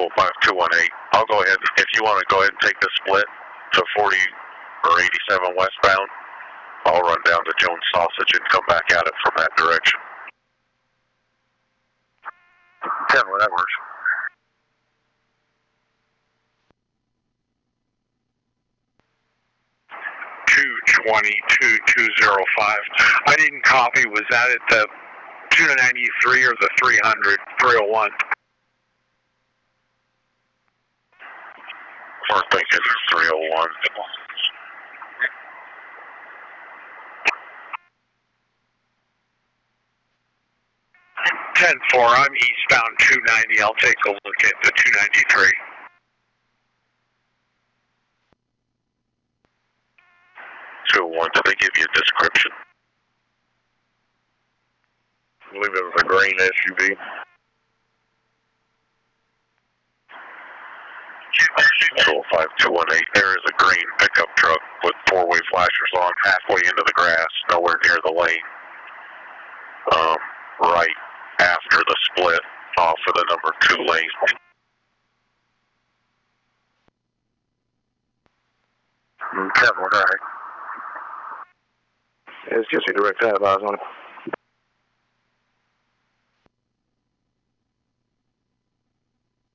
205-218. I'll go ahead, if you want to go ahead and take the split to 40 or 87 westbound, I'll run down to Jones Sausage and come back at it from that direction. 10, well, that works. $220-2205. I didn't copy. Was that at the 293 or the 300, 301? We're thinking 301. 10-4, I'm eastbound 290. I'll take a look at the 293. Did they give you a description? I believe it was a green SUV. 205-218. There is a green pickup truck with four-way flashers on, halfway into the grass, nowhere near the lane. Right after the split off of the number 2 lane. All right. It's just a direct eyes on it.